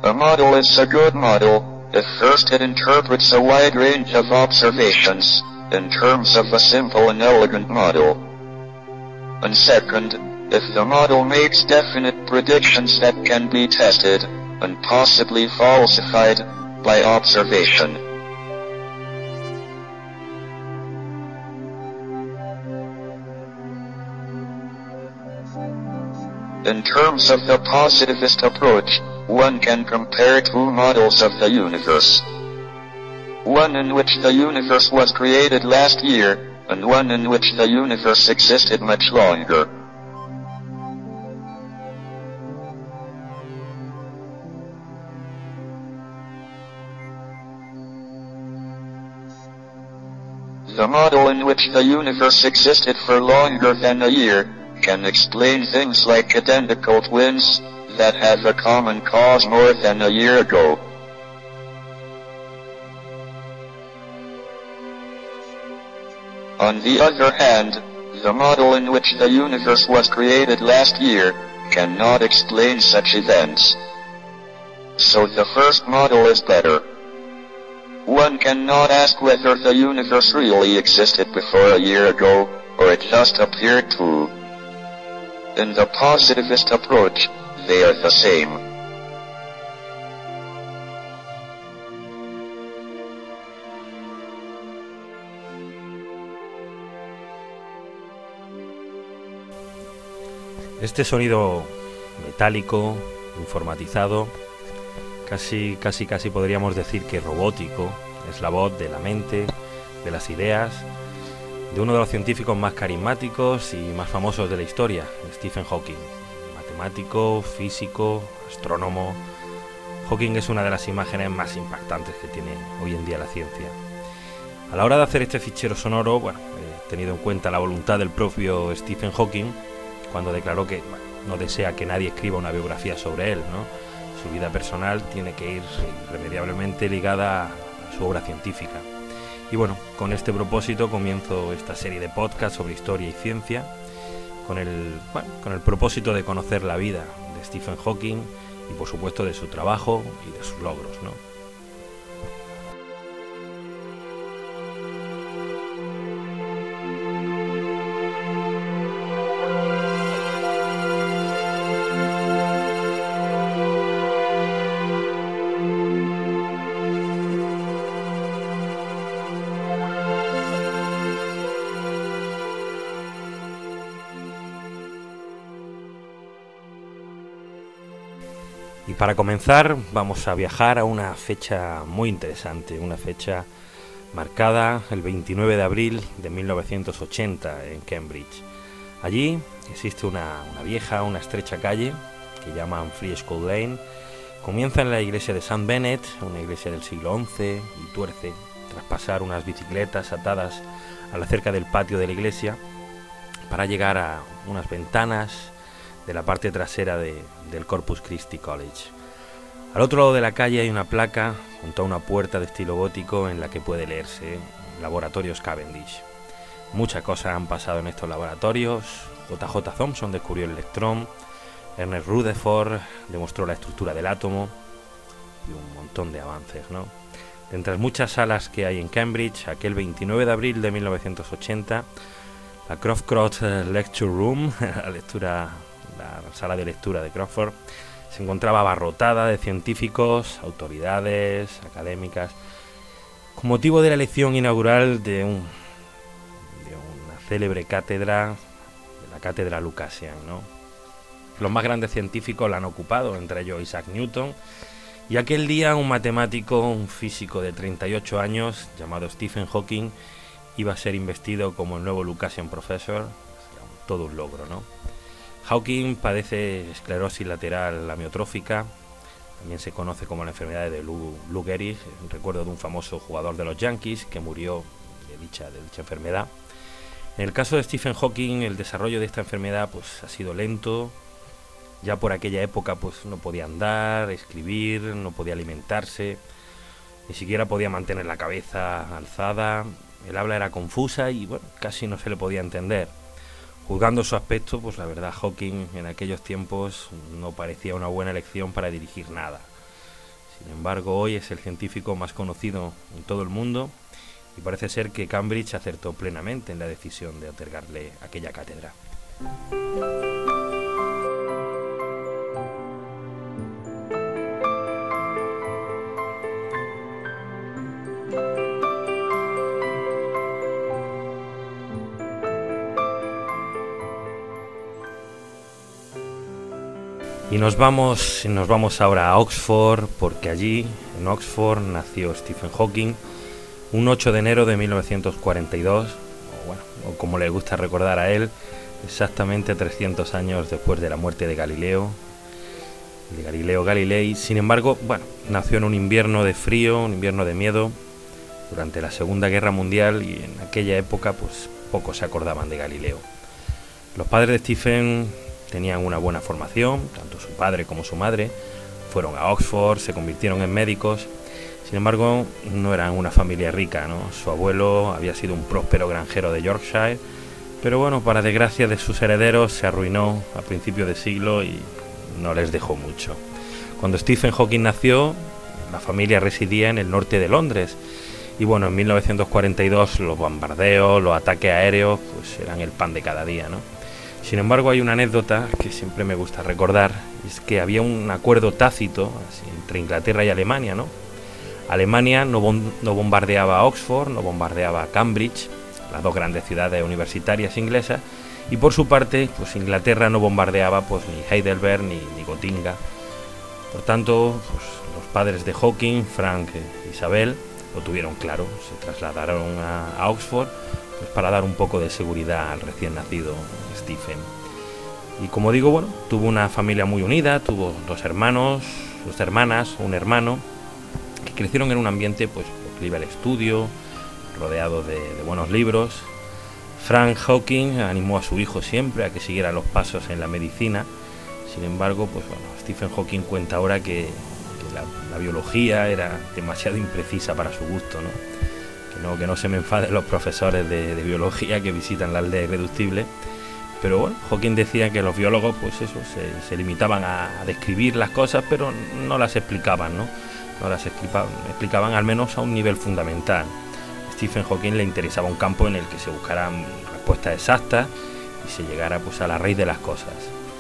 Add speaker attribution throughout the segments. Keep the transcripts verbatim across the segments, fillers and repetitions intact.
Speaker 1: A model is a good model if first it interprets a wide range of observations in terms of a simple and elegant model. And second, if the model makes definite predictions that can be tested and possibly falsified by observation. In terms of the positivist approach, one can compare two models of the universe. One in which the universe was created last year, and one in which the universe existed much longer. The model in which the universe existed for longer than a year can explain things like identical twins that have a common cause more than a year ago. On the other hand, the model in which the universe was created last year cannot explain such events. So the first model is better. One cannot ask whether the universe really existed before a year ago, or it just appeared to. In the positivist approach, they are the same.
Speaker 2: Este sonido metálico, informatizado, casi, casi, casi podríamos decir que robótico, es la voz de la mente, de las ideas, de uno de los científicos más carismáticos y más famosos de la historia, Stephen Hawking. Matemático, físico, astrónomo. Hawking es una de las imágenes más impactantes que tiene hoy en día la ciencia. A la hora de hacer este fichero sonoro, bueno, he tenido en cuenta la voluntad del propio Stephen Hawking cuando declaró que bueno, no desea que nadie escriba una biografía sobre él, ¿no? Su vida personal tiene que ir irremediablemente ligada a su obra científica. Y bueno, con este propósito comienzo esta serie de podcasts sobre historia y ciencia, con el, bueno, con el propósito de conocer la vida de Stephen Hawking y por supuesto de su trabajo y de sus logros, ¿no? Y para comenzar vamos a viajar a una fecha muy interesante, una fecha marcada el veintinueve de abril de mil novecientos ochenta en Cambridge. Allí existe una, una vieja, una estrecha calle que llaman Free School Lane. Comienza en la iglesia de Saint Benet, una iglesia del siglo once, y tuerce tras pasar unas bicicletas atadas a la cerca del patio de la iglesia para llegar a unas ventanas de la parte trasera de, del Corpus Christi College. Al otro lado de la calle hay una placa junto a una puerta de estilo gótico en la que puede leerse Laboratorios Cavendish. Muchas cosas han pasado en estos laboratorios. J J Thomson descubrió el electrón, Ernest Rutherford demostró la estructura del átomo y un montón de avances, ¿no? De entre las muchas salas que hay en Cambridge, aquel veintinueve de abril de mil novecientos ochenta, la Croft Lecture Room, la lectura la sala de lectura de Crawford, se encontraba abarrotada de científicos, autoridades, académicas, con motivo de la elección inaugural de, un, de una célebre cátedra, de la cátedra Lucasian, ¿no? Los más grandes científicos la han ocupado, entre ellos Isaac Newton, y aquel día un matemático, un físico de treinta y ocho años, llamado Stephen Hawking, iba a ser investido como el nuevo Lucasian Professor. Todo un logro, ¿no? Hawking padece esclerosis lateral amiotrófica, también se conoce como la enfermedad de Lou, Lou Gehrig, recuerdo de un famoso jugador de los Yankees que murió de dicha, de dicha enfermedad. En el caso de Stephen Hawking, el desarrollo de esta enfermedad pues ha sido lento. Ya por aquella época pues no podía andar, escribir, no podía alimentarse, ni siquiera podía mantener la cabeza alzada, el habla era confusa y bueno, casi no se le podía entender. Juzgando su aspecto, pues la verdad Hawking en aquellos tiempos no parecía una buena elección para dirigir nada. Sin embargo, hoy es el científico más conocido en todo el mundo y parece ser que Cambridge acertó plenamente en la decisión de otorgarle aquella cátedra. Y nos vamos, nos vamos ahora a Oxford, porque allí, en Oxford, nació Stephen Hawking un ocho de enero de mil novecientos cuarenta y dos, o, bueno, o como le gusta recordar a él, exactamente trescientos años después de la muerte de Galileo, de Galileo Galilei. Sin embargo, bueno, nació en un invierno de frío, un invierno de miedo, durante la Segunda Guerra Mundial, y en aquella época pues pocos se acordaban de Galileo. Los padres de Stephen tenían una buena formación, tanto su padre como su madre, fueron a Oxford, se convirtieron en médicos. Sin embargo, no eran una familia rica, ¿no? Su abuelo había sido un próspero granjero de Yorkshire, pero bueno, para desgracia de sus herederos, se arruinó a principios de siglo y no les dejó mucho. Cuando Stephen Hawking nació, la familia residía en el norte de Londres, y bueno, en mil novecientos cuarenta y dos los bombardeos, los ataques aéreos, pues eran el pan de cada día, ¿no? Sin embargo, hay una anécdota que siempre me gusta recordar, y es que había un acuerdo tácito así, entre Inglaterra y Alemania, ¿no? Alemania no, bom- no bombardeaba a Oxford, no bombardeaba a Cambridge, las dos grandes ciudades universitarias inglesas, y por su parte, pues Inglaterra no bombardeaba pues ni Heidelberg ni, ni Gotinga. Por tanto, pues, los padres de Hawking, Frank e Isabel, lo tuvieron claro, se trasladaron a, a Oxford pues para dar un poco de seguridad al recién nacido Stephen. Y como digo, bueno, tuvo una familia muy unida, tuvo dos hermanos, dos hermanas, un hermano, que crecieron en un ambiente pues proclive al estudio, rodeado de, de buenos libros. Frank Hawking animó a su hijo siempre a que siguiera los pasos en la medicina. Sin embargo, pues bueno, Stephen Hawking cuenta ahora que, que la, la biología era demasiado imprecisa para su gusto, ¿no? Que no, que no se me enfaden los profesores de, de biología que visitan la aldea irreductible. Pero bueno, Hawking decía que los biólogos, pues eso, se, se limitaban a, a describir las cosas, pero no las explicaban, ¿no? No las explicaban, explicaban al menos a un nivel fundamental. A Stephen Hawking le interesaba un campo en el que se buscaran respuestas exactas y se llegara pues a la raíz de las cosas.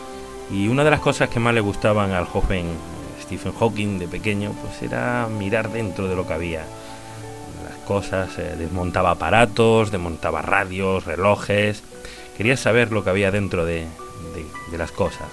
Speaker 2: Y una de las cosas que más le gustaban al joven Stephen Hawking de pequeño, pues era mirar dentro de lo que había. Las cosas, eh, desmontaba aparatos, desmontaba radios, relojes. Quería saber lo que había dentro de, de, de las cosas.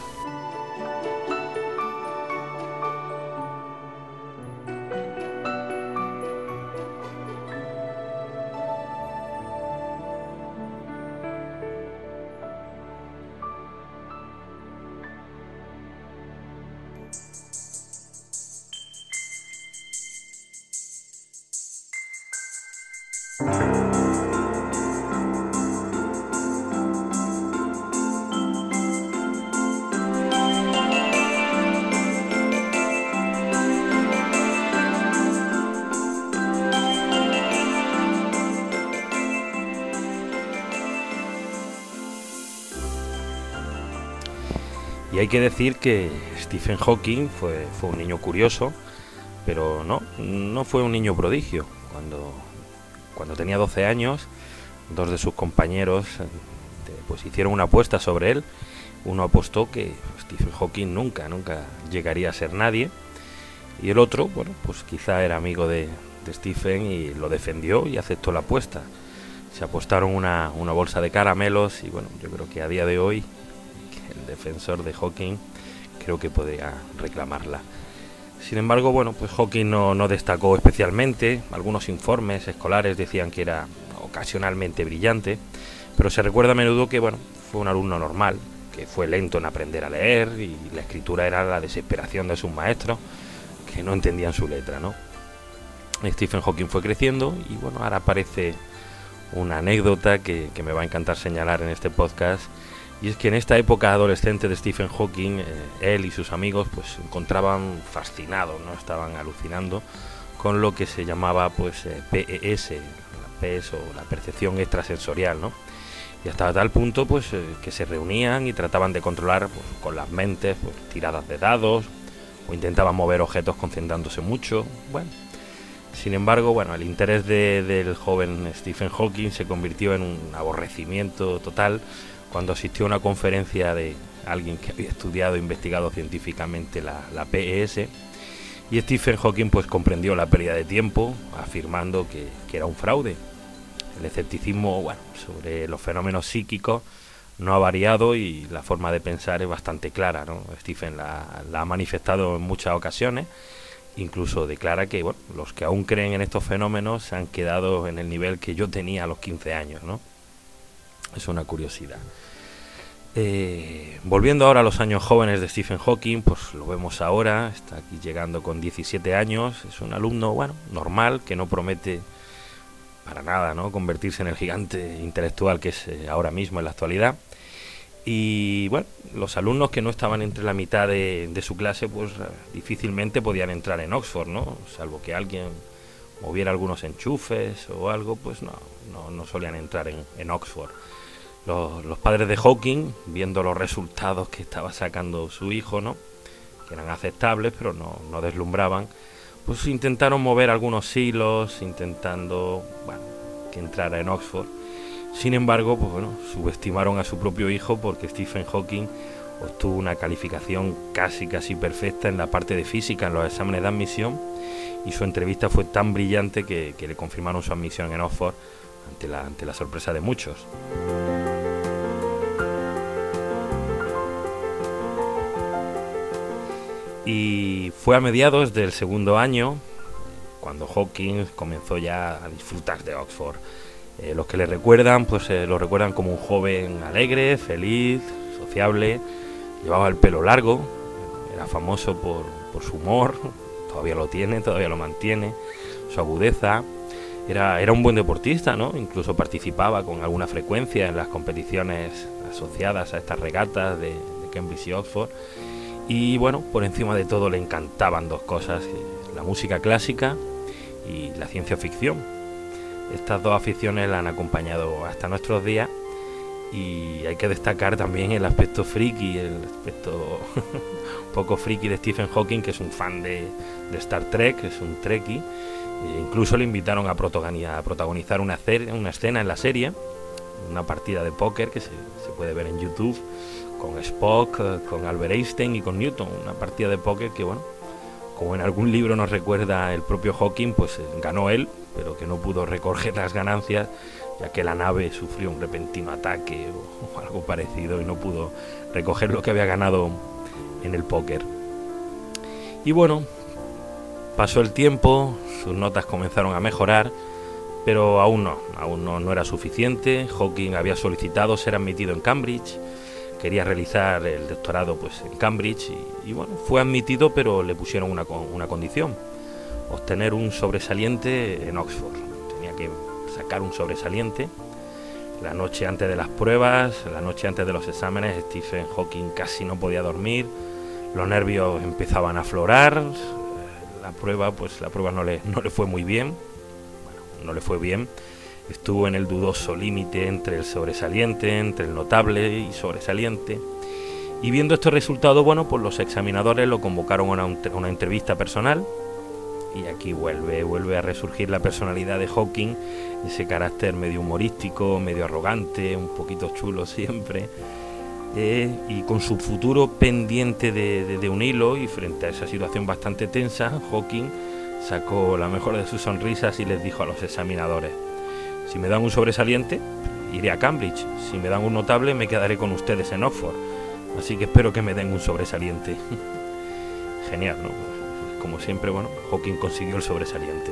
Speaker 2: Y hay que decir que Stephen Hawking fue, fue un niño curioso, pero no, no fue un niño prodigio. Cuando, cuando tenía doce años, dos de sus compañeros pues hicieron una apuesta sobre él. Uno apostó que Stephen Hawking nunca, nunca llegaría a ser nadie, y el otro, bueno, pues quizá era amigo de, de Stephen y lo defendió y aceptó la apuesta. Se apostaron una, una bolsa de caramelos y bueno, yo creo que a día de hoy el defensor de Hawking creo que podría reclamarla. Sin embargo, bueno, pues Hawking no, no destacó especialmente. Algunos informes escolares decían que era ocasionalmente brillante, pero se recuerda a menudo que, bueno, fue un alumno normal, que fue lento en aprender a leer y la escritura era la desesperación de sus maestros, que no entendían su letra, ¿no? Stephen Hawking fue creciendo y, bueno, ahora aparece una anécdota que, que me va a encantar señalar en este podcast. Y es que en esta época adolescente de Stephen Hawking, eh, él y sus amigos pues se encontraban fascinados, ¿no? Estaban alucinando con lo que se llamaba pues eh, P E S, la P E S o la percepción extrasensorial, ¿no? Y hasta tal punto pues eh, que se reunían y trataban de controlar pues, con las mentes pues, tiradas de dados o intentaba mover objetos concentrándose mucho. Bueno, sin embargo, bueno, el interés de, del joven Stephen Hawking se convirtió en un aborrecimiento total cuando asistió a una conferencia de alguien que había estudiado e investigado científicamente la, la P E S, y Stephen Hawking pues comprendió la pérdida de tiempo, afirmando que, que era un fraude. El escepticismo, bueno, sobre los fenómenos psíquicos no ha variado y la forma de pensar es bastante clara, ¿no? Stephen la, la ha manifestado en muchas ocasiones, incluso declara que, bueno, los que aún creen en estos fenómenos se han quedado en el nivel que yo tenía a los quince años, ¿no? Es una curiosidad. Eh, volviendo ahora a los años jóvenes de Stephen Hawking, pues lo vemos ahora, está aquí llegando con diecisiete años, es un alumno, bueno, normal, que no promete para nada, ¿no?, convertirse en el gigante intelectual que es eh, ahora mismo en la actualidad. Y bueno, los alumnos que no estaban entre la mitad de, de su clase, pues difícilmente podían entrar en Oxford, ¿no? Salvo que alguien moviera algunos enchufes o algo, pues no, no, no solían entrar en, en Oxford. Los, los padres de Hawking, viendo los resultados que estaba sacando su hijo, ¿no?, que eran aceptables, pero no, no deslumbraban, pues intentaron mover algunos hilos, intentando, bueno, que entrara en Oxford. Sin embargo, pues bueno, subestimaron a su propio hijo porque Stephen Hawking obtuvo una calificación casi casi perfecta en la parte de física en los exámenes de admisión, y su entrevista fue tan brillante que, que le confirmaron su admisión en Oxford ante la, ante la sorpresa de muchos. Y fue a mediados del segundo año cuando Hawking comenzó ya a disfrutar de Oxford. Eh, los que le recuerdan, pues eh, lo recuerdan como un joven alegre, feliz, sociable, llevaba el pelo largo, era famoso por, por su humor, todavía lo tiene, todavía lo mantiene, su agudeza, era, era un buen deportista, ¿no? Incluso participaba con alguna frecuencia en las competiciones asociadas a estas regatas de, de Cambridge y Oxford. Y bueno, por encima de todo le encantaban dos cosas, la música clásica y la ciencia ficción. Estas dos aficiones la han acompañado hasta nuestros días, y hay que destacar también el aspecto friki, el aspecto un poco friki de Stephen Hawking, que es un fan de, de Star Trek, es un trekkie. E incluso le invitaron a protagonizar una, una escena en la serie, una partida de póker que se, se puede ver en YouTube, con Spock, con Albert Einstein y con Newton, una partida de póker que, bueno, como en algún libro nos recuerda el propio Hawking, pues ganó él, pero que no pudo recoger las ganancias, ya que la nave sufrió un repentino ataque o, o algo parecido y no pudo recoger lo que había ganado en el póker. Y bueno, pasó el tiempo, sus notas comenzaron a mejorar, pero aún no, aún no, no era suficiente. Hawking había solicitado ser admitido en Cambridge, quería realizar el doctorado pues en Cambridge y, y bueno, fue admitido, pero le pusieron una, una condición: obtener un sobresaliente en Oxford. Tenía que sacar un sobresaliente. La noche antes de las pruebas, la noche antes de los exámenes, Stephen Hawking casi no podía dormir, los nervios empezaban a aflorar. La prueba, pues la prueba no le, no le fue muy bien, bueno, no le fue bien. Estuvo en el dudoso límite entre el sobresaliente, entre el notable y sobresaliente. Y viendo estos resultados, bueno, pues los examinadores lo convocaron a una, a una entrevista personal. Y aquí vuelve, vuelve a resurgir la personalidad de Hawking, ese carácter medio humorístico, medio arrogante, un poquito chulo siempre. Eh, y con su futuro pendiente de, de, de un hilo, y frente a esa situación bastante tensa, Hawking sacó la mejor de sus sonrisas y les dijo a los examinadores: si me dan un sobresaliente, iré a Cambridge. Si me dan un notable, me quedaré con ustedes en Oxford. Así que espero que me den un sobresaliente. Genial, ¿no? Como siempre, bueno, Hawking consiguió el sobresaliente.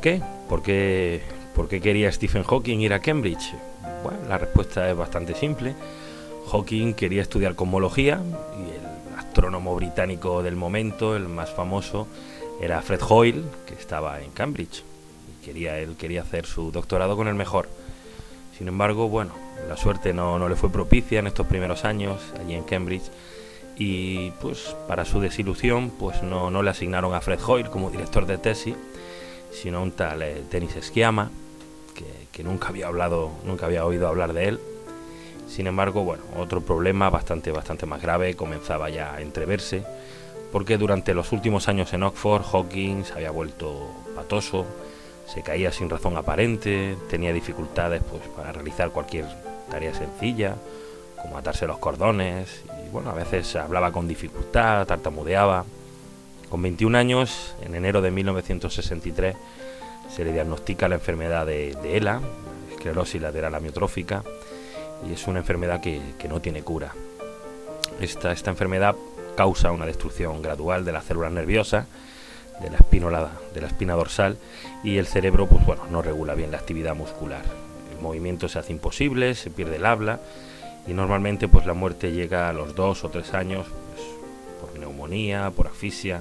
Speaker 2: qué? ¿Por qué, por qué quería Stephen Hawking ir a Cambridge? Bueno, la respuesta es bastante simple. Hawking quería estudiar cosmología y el astrónomo británico del momento, el más famoso, era Fred Hoyle, que estaba en Cambridge. Y quería, él quería hacer su doctorado con el mejor. Sin embargo, bueno, la suerte no, no le fue propicia en estos primeros años allí en Cambridge. Y pues para su desilusión, pues no, no le asignaron a Fred Hoyle como director de tesis, sino a un tal eh, Denis Sciama, que, que nunca había hablado, nunca había oído hablar de él. Sin embargo, bueno, otro problema bastante, bastante más grave comenzaba ya a entreverse, porque durante los últimos años en Oxford, Hawking se había vuelto patoso, se caía sin razón aparente, tenía dificultades pues para realizar cualquier tarea sencilla, como atarse los cordones, y bueno, a veces hablaba con dificultad, tartamudeaba. Con veintiún años, en enero de mil novecientos sesenta y tres, se le diagnostica la enfermedad de, de ELA, esclerosis lateral amiotrófica, y es una enfermedad que, que no tiene cura. Esta, esta enfermedad causa una destrucción gradual de las células nerviosas, de la espínola, de la espina dorsal, y el cerebro pues bueno, no regula bien la actividad muscular. El movimiento se hace imposible, se pierde el habla, y normalmente pues la muerte llega a los dos o tres años pues, por neumonía, por asfixia.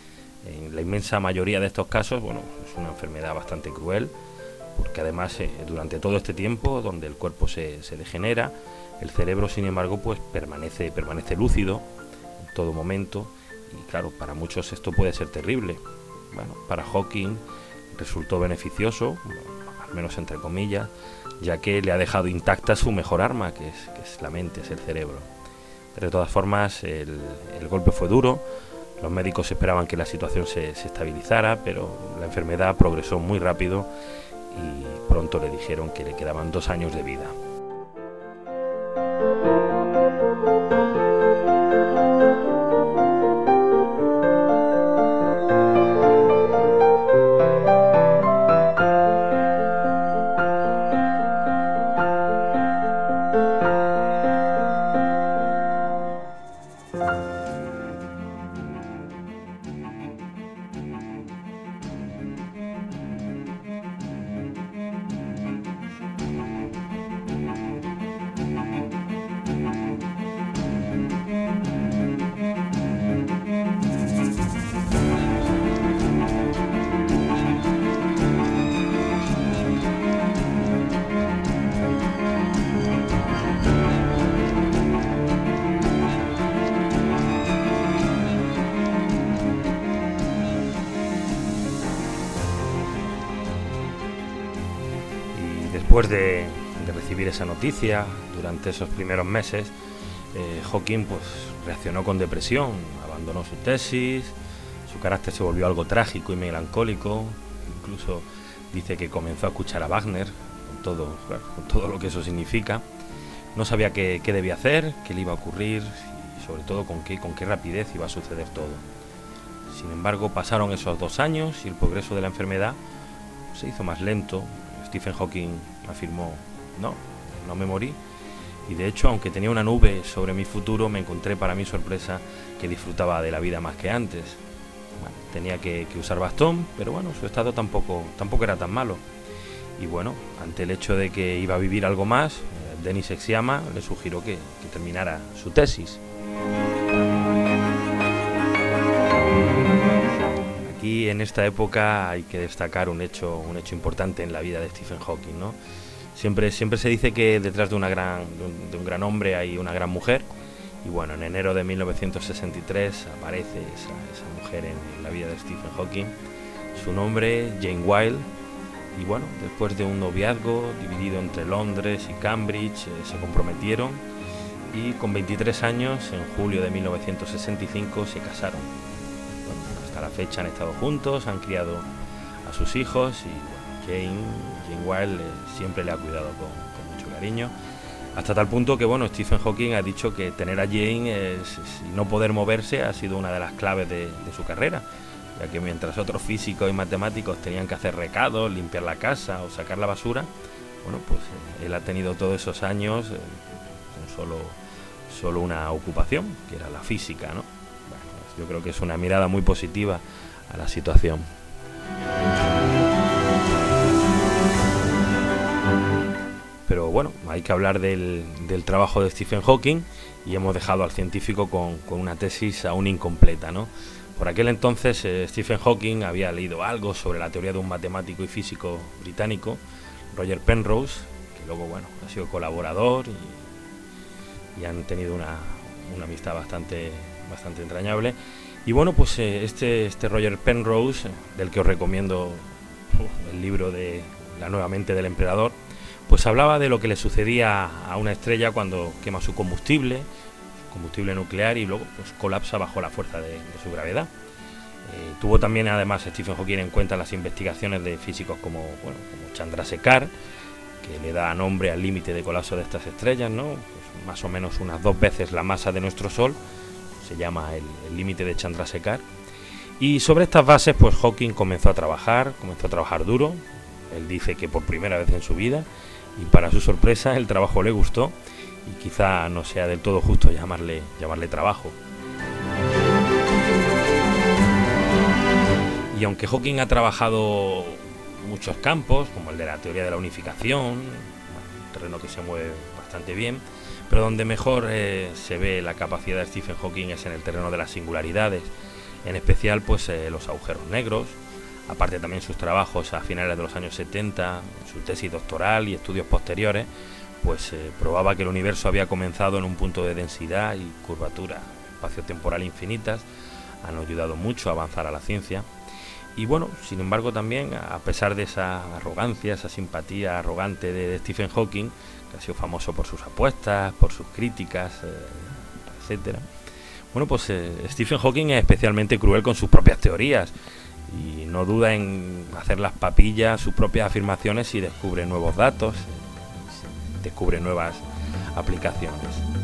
Speaker 2: En la inmensa mayoría de estos casos, bueno, es una enfermedad bastante cruel, porque además eh, durante todo este tiempo, donde el cuerpo se, se degenera, el cerebro, sin embargo, pues permanece, permanece lúcido en todo momento, y claro, para muchos esto puede ser terrible. Bueno, para Hawking resultó beneficioso, al menos entre comillas, ya que le ha dejado intacta su mejor arma, que es, que es la mente, es el cerebro. Pero de todas formas, el, el golpe fue duro. Los médicos esperaban que la situación se, se estabilizara, pero la enfermedad progresó muy rápido y pronto le dijeron que le quedaban dos años de vida. Después de, de recibir esa noticia, durante esos primeros meses, eh, Hawking pues, reaccionó con depresión, abandonó su tesis, su carácter se volvió algo trágico y melancólico, incluso dice que comenzó a escuchar a Wagner, con todo, claro, con todo lo que eso significa. No sabía qué, qué debía hacer, qué le iba a ocurrir y sobre todo con qué, con qué rapidez iba a suceder todo. Sin embargo, pasaron esos dos años y el progreso de la enfermedad se hizo más lento. Stephen Hawking afirmó, no, no me morí, y de hecho, aunque tenía una nube sobre mi futuro, me encontré para mi sorpresa que disfrutaba de la vida más que antes. Bueno, tenía que, que usar bastón, pero bueno, su estado tampoco, tampoco era tan malo. Y bueno, ante el hecho de que iba a vivir algo más, eh, Denis Sciama le sugirió que, que terminara su tesis. Aquí en esta época hay que destacar un hecho, un hecho importante en la vida de Stephen Hawking, ¿no? Siempre, siempre se dice que detrás de, una gran, de, un, de un gran hombre hay una gran mujer, y bueno, en enero de mil novecientos sesenta y tres aparece esa, esa mujer en, en la vida de Stephen Hawking. Su nombre, Jane Wilde, y bueno, después de un noviazgo dividido entre Londres y Cambridge, eh, se comprometieron y con veintitrés años, en julio de mil novecientos sesenta y cinco, se casaron. A la fecha han estado juntos, han criado a sus hijos y bueno, Jane, Jane Wilde eh, siempre le ha cuidado con, con mucho cariño, hasta tal punto que bueno, Stephen Hawking ha dicho que tener a Jane es, es, y no poder moverse ha sido una de las claves de, de su carrera, ya que mientras otros físicos y matemáticos tenían que hacer recados, limpiar la casa o sacar la basura, bueno, pues eh, él ha tenido todos esos años eh, con solo, solo una ocupación, que era la física, ¿no? Yo creo que es una mirada muy positiva a la situación. bueno, hay que hablar del, del trabajo de Stephen Hawking y hemos dejado al científico con, con una tesis aún incompleta, ¿no? Por aquel entonces eh, Stephen Hawking había leído algo sobre la teoría de un matemático y físico británico, Roger Penrose, que luego, bueno, ha sido colaborador y, y han tenido una, una amistad bastante, bastante entrañable. Y bueno, pues eh, este, este Roger Penrose, del que os recomiendo uh, el libro de La nueva mente del emperador, pues hablaba de lo que le sucedía a una estrella cuando quema su combustible, combustible nuclear, y luego pues colapsa bajo la fuerza de, de su gravedad. Eh, tuvo también además Stephen Hawking en cuenta las investigaciones de físicos como, bueno, como Chandrasekhar, que le da nombre al límite de colapso de estas estrellas, ¿no? Pues más o menos unas dos veces la masa de nuestro Sol, se llama el, el límite de Chandrasekhar. Y sobre estas bases pues Hawking comenzó a trabajar, comenzó a trabajar duro. Él dice que por primera vez en su vida, y para su sorpresa el trabajo le gustó, y quizá no sea del todo justo llamarle, llamarle trabajo. Y aunque Hawking ha trabajado muchos campos, como el de la teoría de la unificación, un terreno que se mueve bastante bien, pero donde mejor eh, se ve la capacidad de Stephen Hawking es en el terreno de las singularidades, en especial pues eh, los agujeros negros. Aparte también sus trabajos a finales de los años setenta, su tesis doctoral y estudios posteriores, pues eh, probaba que el universo había comenzado en un punto de densidad y curvatura espacio-temporal infinitas. Han ayudado mucho a avanzar a la ciencia. Y bueno, sin embargo también, a pesar de esa arrogancia, esa simpatía arrogante de, de Stephen Hawking, que ha sido famoso por sus apuestas, por sus críticas, eh, etcétera. Bueno, pues eh, Stephen Hawking es especialmente cruel con sus propias teorías y no duda en hacer las papillas sus propias afirmaciones y descubre nuevos datos, descubre nuevas aplicaciones.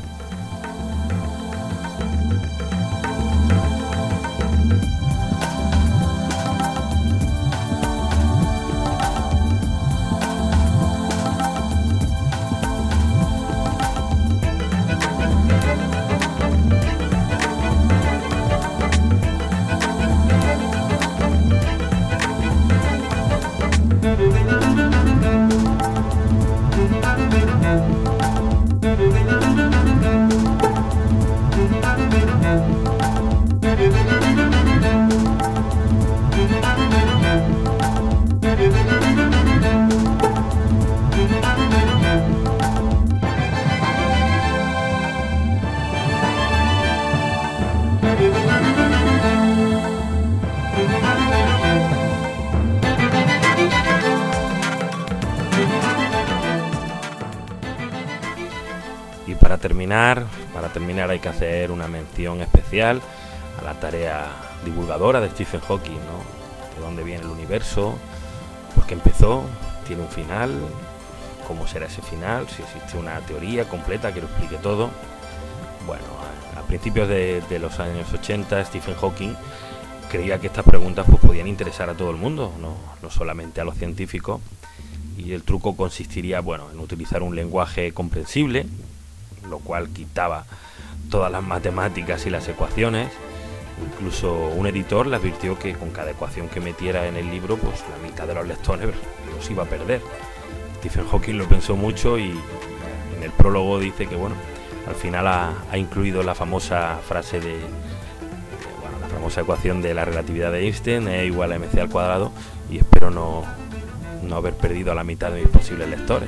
Speaker 2: Para terminar, para terminar hay que hacer una mención especial a la tarea divulgadora de Stephen Hawking, ¿no? De dónde viene el universo, por qué empezó, tiene un final, cómo será ese final, si existe una teoría completa que lo explique todo. Bueno, a, a principios de, de los años ochenta, Stephen Hawking creía que estas preguntas pues, podían interesar a todo el mundo, no, no solamente a los científicos, y el truco consistiría, bueno, en utilizar un lenguaje comprensible, lo cual quitaba todas las matemáticas y las ecuaciones. Incluso un editor le advirtió que con cada ecuación que metiera en el libro, pues la mitad de los lectores los iba a perder. Stephen Hawking lo pensó mucho y en el prólogo dice que, bueno, al final ha, ha incluido la famosa frase de, de, bueno, la famosa ecuación de la relatividad de Einstein, E igual a mc al cuadrado, y espero no, no haber perdido a la mitad de mis posibles lectores.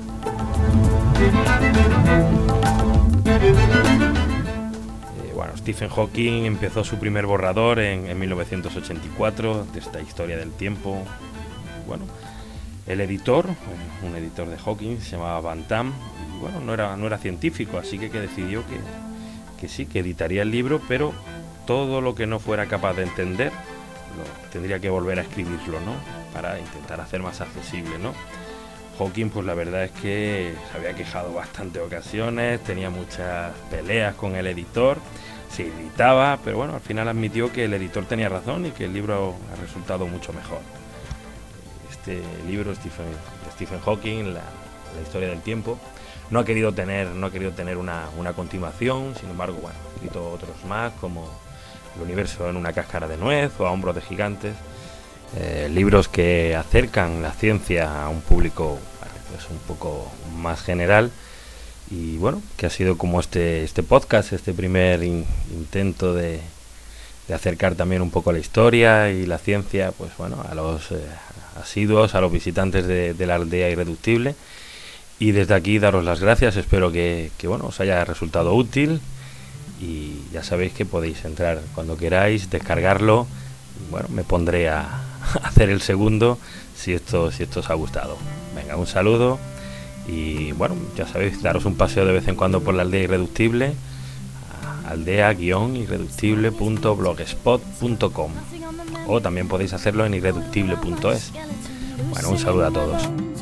Speaker 2: Eh, bueno, Stephen Hawking empezó su primer borrador en, en mil novecientos ochenta y cuatro de esta historia del tiempo. Bueno, el editor, un editor de Hawking, se llamaba Van Tam, y bueno, no era, no era científico, así que, que decidió que, que sí, que editaría el libro, pero todo lo que no fuera capaz de entender lo, tendría que volver a escribirlo, ¿no? Para intentar hacer más accesible, ¿no? Hawking, pues la verdad es que se había quejado bastantes ocasiones, tenía muchas peleas con el editor, se irritaba, pero bueno, al final admitió que el editor tenía razón y que el libro ha resultado mucho mejor. Este libro, Stephen, Stephen Hawking, la, la historia del tiempo, no ha querido tener, no ha querido tener una, una continuación, sin embargo, bueno, ha escrito otros más, como El universo en una cáscara de nuez o A hombros de gigantes. Eh, libros que acercan la ciencia a un público, bueno, pues un poco más general, y bueno, que ha sido como este este podcast, este primer in, intento de, de acercar también un poco la historia y la ciencia, pues bueno, a los eh, asiduos, a los visitantes de, de la aldea Irreductible. Y desde aquí daros las gracias, espero que, que bueno, os haya resultado útil, y ya sabéis que podéis entrar cuando queráis, descargarlo, y bueno, me pondré a, a hacer el segundo si esto, si esto os ha gustado. Venga, un saludo, y bueno, ya sabéis, daros un paseo de vez en cuando por la aldea Irreductible, aldea guion irreductible punto blogspot punto com, o también podéis hacerlo en irreductible punto es. Bueno, un saludo a todos.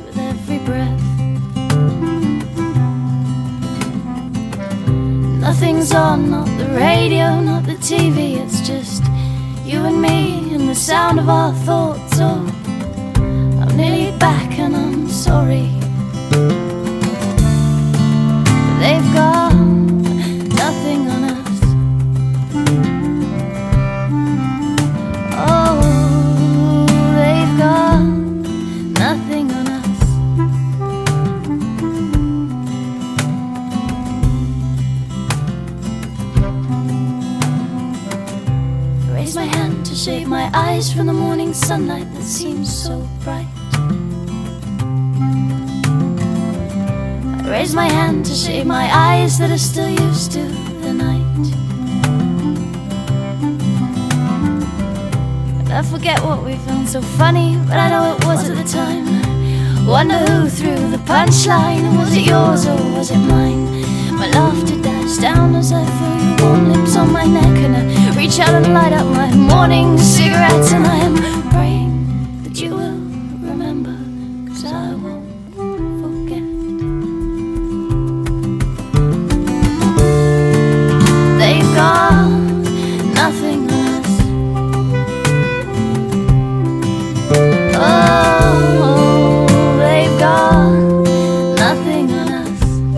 Speaker 3: Nothing's on, not the radio, not the T V. It's just you and me and the sound of our thoughts. Oh, I'm nearly back and I'm sorry, but they've got nothing on us. Oh, they've got nothing on us. Raise my hand to shade my eyes from the morning sunlight that seems so bright. I raise my hand to shade my eyes that are still used to the night. And I forget what we found so funny, but I know it was at the time. Wonder who threw the punchline. Was it yours or was it mine? My laughter dies down as I feel your warm lips on my neck, and I reach out and light up my morning cigarettes, and I am praying that you will remember, 'cause I won't forget. They've got nothing on us. Oh, they've got nothing on us.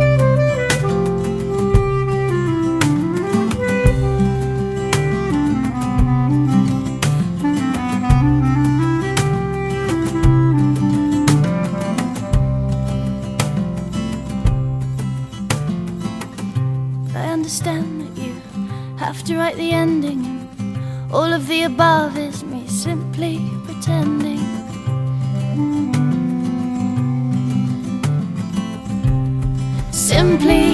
Speaker 3: I understand that you have to write the ending, and all of the above is me simply pretending. Simply